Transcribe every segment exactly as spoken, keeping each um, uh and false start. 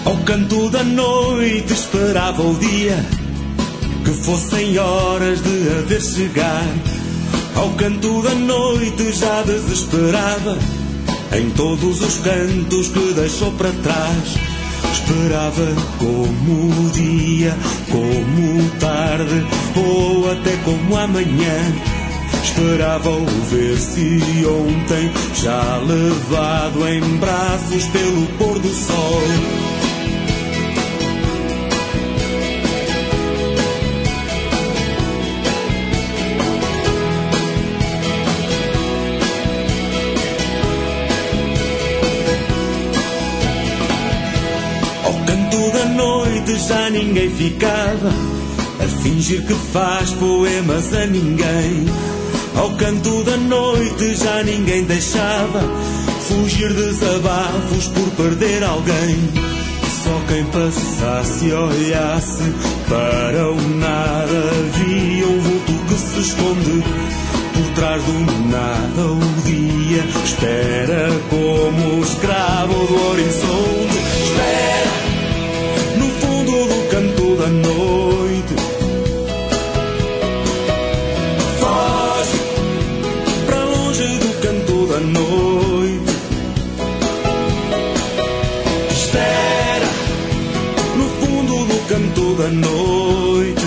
Ao canto da noite esperava o dia que fossem horas de haver chegar. Ao canto da noite já desesperava em todos os cantos que deixou para trás. Esperava como dia, como tarde ou até como amanhã. Esperava ouvir se ontem já levado em braços pelo pôr do sol. Já ninguém ficava a fingir que faz poemas a ninguém. Ao canto da noite já ninguém deixava fugir desabafos por perder alguém. Só quem passasse e olhasse para o nada via um vulto que se esconde por trás do nada. O dia espera como escravo do horizonte. Espera do canto da noite, foge para longe do canto da noite. Espera no fundo do canto da noite,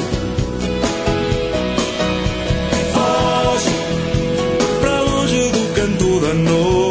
foge para longe do canto da noite.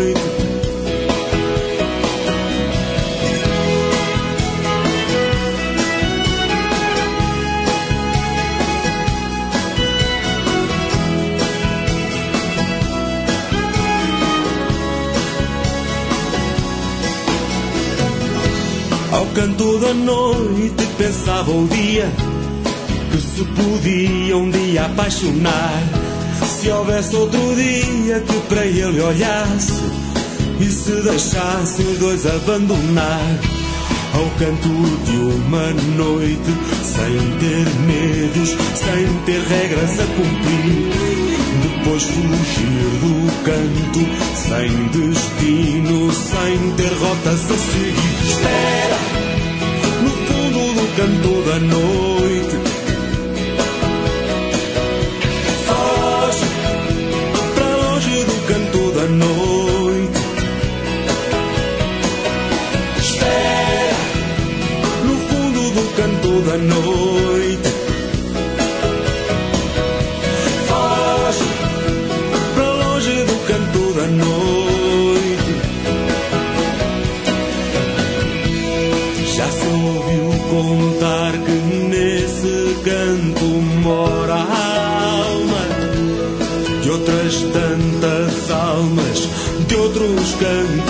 Ao canto da noite pensava o dia que se podia um dia apaixonar. Se houvesse outro dia que para ele olhasse e se deixasse os dois abandonar. Ao canto de uma noite sem ter medos, sem ter regras a cumprir. Depois fugir do canto sem destino, sem ter rotas a seguir. Espera no fundo do canto da noite, foge para longe do canto da noite. Espera no fundo do canto da noite, foge para longe do canto da noite. Já se ouviu contar que nesse canto mora a alma de outras tantas almas, de outros cantos